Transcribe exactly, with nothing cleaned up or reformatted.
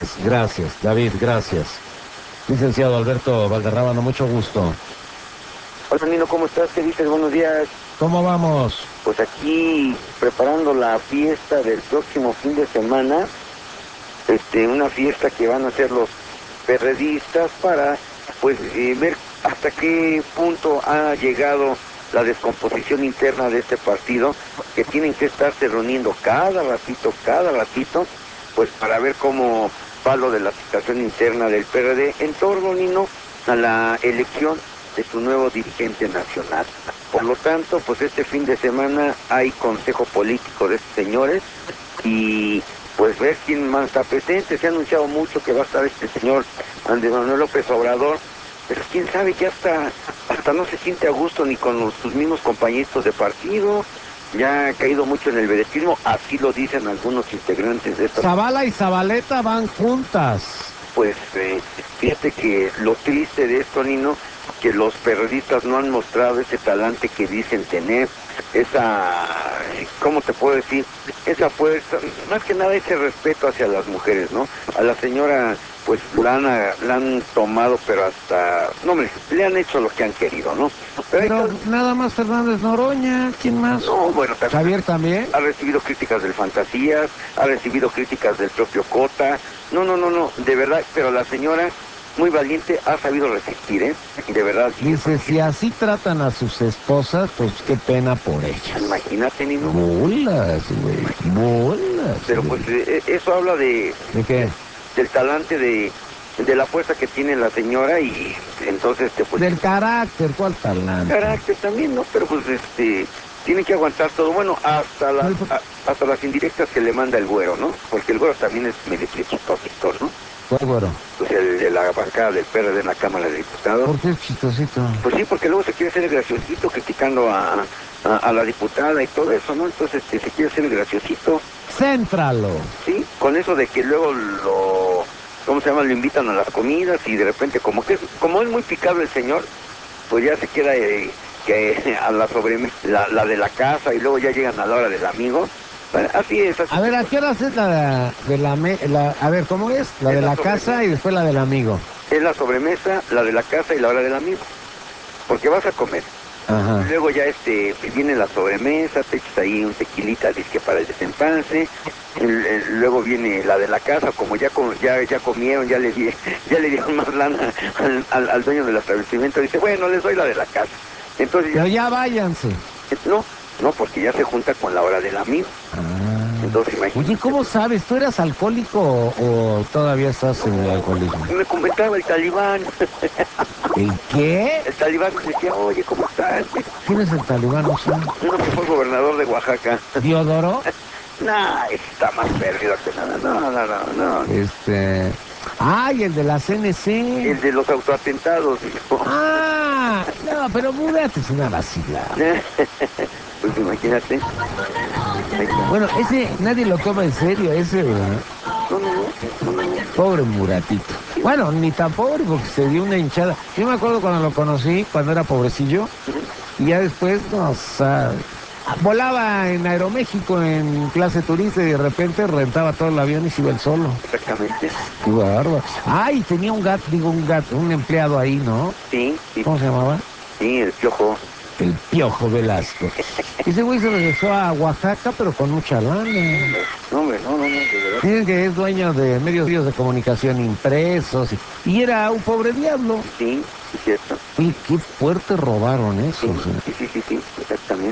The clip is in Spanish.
Gracias, David, gracias. Licenciado Alberto Valderrábano, mucho gusto. Hola Nino, ¿cómo estás? ¿Qué dices? Buenos días. ¿Cómo vamos? Pues aquí preparando la fiesta del próximo fin de semana, este, una fiesta que van a hacer los perredistas para, pues, eh, ver hasta qué punto ha llegado la descomposición interna de este partido, que tienen que estarse reuniendo cada ratito, cada ratito, pues para ver cómo va lo de la situación interna del P R D en torno, Nino, a la elección de su nuevo dirigente nacional. Por lo tanto, pues este fin de semana hay consejo político de estos señores y pues ver quién más está presente. Se ha anunciado mucho que va a estar este señor Andrés Manuel López Obrador, pero quién sabe, ya hasta, hasta no se siente a gusto ni con los, sus mismos compañeros de partido. Ya ha caído mucho en el vedetismo, así lo dicen algunos integrantes de esta. Zavala y Zabaleta van juntas. Pues eh, fíjate que lo triste de esto, Nino, que los periodistas no han mostrado ese talante que dicen tener, esa, ¿cómo te puedo decir? Esa fuerza, más que nada ese respeto hacia las mujeres, ¿no? A la señora, pues la han, la han tomado, pero hasta, no me, le han hecho lo que han querido, ¿no? Pero, Pero, pero nada más Fernández Noroña, ¿quién más? no, bueno, también, Javier también. ha recibido críticas del Fantasías, ha recibido críticas del propio Cota, no, no, no, no, de verdad, pero la señora, muy valiente, ha sabido resistir, ¿eh? De verdad. Dice, si así tratan a sus esposas, pues qué pena por ellas. Imagínate, Nino. Bolas, güey, bolas. Pero güey. pues eh, eso habla de... ¿De qué? Del talante de, de la fuerza que tiene la señora y entonces este, pues... Del carácter, ¿cuál talante? Carácter también, ¿no? Pero pues este... Tiene que aguantar todo, bueno, hasta las, a, hasta las indirectas que le manda el güero, ¿no? Porque el güero también es medio chistosito, ¿no? ¿Cuál güero? Pues el de la bancada del P R D en la Cámara de Diputados. ¿Por qué es chistosito? Pues sí, porque luego se quiere hacer el graciosito criticando a, a, a la diputada y todo eso, ¿no? Entonces este, se quiere hacer el graciosito. Céntralo. Sí, con eso de que luego lo, ¿cómo se llama? Lo invitan a las comidas y de repente como que, como es muy picado el señor, pues ya se queda eh, que a la sobremesa, la, la de la casa y luego ya llegan a la hora del amigo. Bueno, así es. Así A ver, ¿a qué horas es la de la, me, la a ver, ¿cómo es? La es de la la casa y después la del amigo. Es la sobremesa, la de la casa y la hora del amigo. Porque vas a comer. Ajá. Luego ya este viene la sobremesa, te echas ahí un tequilita, disque para el desempance. El, el, luego viene la de la casa, como ya com, ya ya comieron, ya le di, ya le dieron más lana al, al, al dueño del establecimiento, dice, bueno, les doy la de la casa. Entonces Pero ya, ya váyanse. no, no, porque ya se junta con la hora del amigo. Ah. Entonces imagínate. Oye, ¿cómo sabes? ¿Tú eras alcohólico o, o todavía estás en el alcoholismo? Me comentaba el talibán. ¿El qué? El talibán me decía, oye, ¿cómo estás? ¿Quién es el talibán? No sé. Uno que fue gobernador de Oaxaca. ¿Diodoro? Nah, está más perdido que nada. No, no, no, no. Este... ¡Ay, el de la C N C! El de los autoatentados. ¡Ah! No, pero Murat es una vacila. Pues imagínate. Bueno, ese nadie lo toma en serio, ese, ¿verdad? No, no, no. Pobre Muratito. Bueno, ni tan pobre porque se dio una hinchada. Yo me acuerdo cuando lo conocí, cuando era pobrecillo, y ya después, no, o sea, volaba en Aeroméxico en clase turista y de repente rentaba todo el avión y se iba él solo. Exactamente. Qué bárbaro. Ay, tenía un gato, digo, un gato, un empleado ahí, ¿no? Sí, sí. ¿Cómo se llamaba? Sí, el piojo. El Piojo Velasco. Ese güey se regresó a Oaxaca, pero con mucha lana. No, hombre, no, no, no, de verdad. Dicen que es dueño de medios, medios de comunicación impresos. Y, y era un pobre diablo. Sí, es cierto. Y qué fuerte robaron eso. Sí, O sea. sí, sí, sí, sí, exactamente.